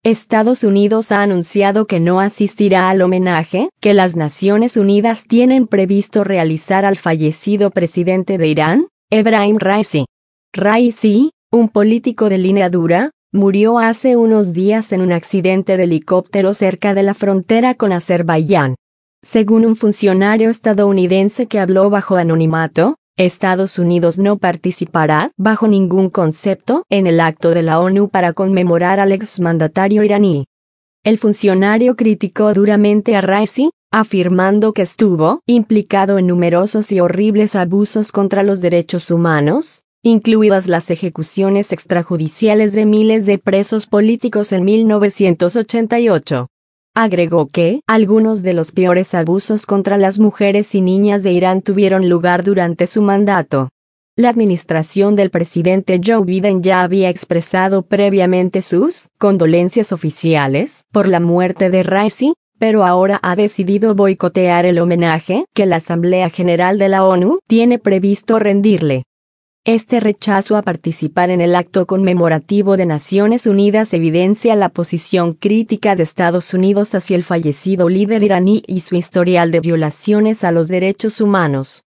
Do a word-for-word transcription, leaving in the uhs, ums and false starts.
Estados Unidos ha anunciado que no asistirá al homenaje que las Naciones Unidas tienen previsto realizar al fallecido presidente de Irán, Ebrahim Raisi. Raisi, un político de línea dura, murió hace unos días en un accidente de helicóptero cerca de la frontera con Azerbaiyán. Según un funcionario estadounidense que habló bajo anonimato, Estados Unidos no participará bajo ningún concepto en el acto de la ONU para conmemorar al exmandatario iraní. El funcionario criticó duramente a Raisi, afirmando que estuvo implicado en numerosos y horribles abusos contra los derechos humanos, incluidas las ejecuciones extrajudiciales de miles de presos políticos en mil novecientos ochenta y ocho. Agregó que algunos de los peores abusos contra las mujeres y niñas de Irán tuvieron lugar durante su mandato. La administración del presidente Joe Biden ya había expresado previamente sus condolencias oficiales por la muerte de Raisi, pero ahora ha decidido boicotear el homenaje que la Asamblea General de la ONU tiene previsto rendirle. Este rechazo a participar en el acto conmemorativo de Naciones Unidas evidencia la posición crítica de Estados Unidos hacia el fallecido líder iraní y su historial de violaciones a los derechos humanos.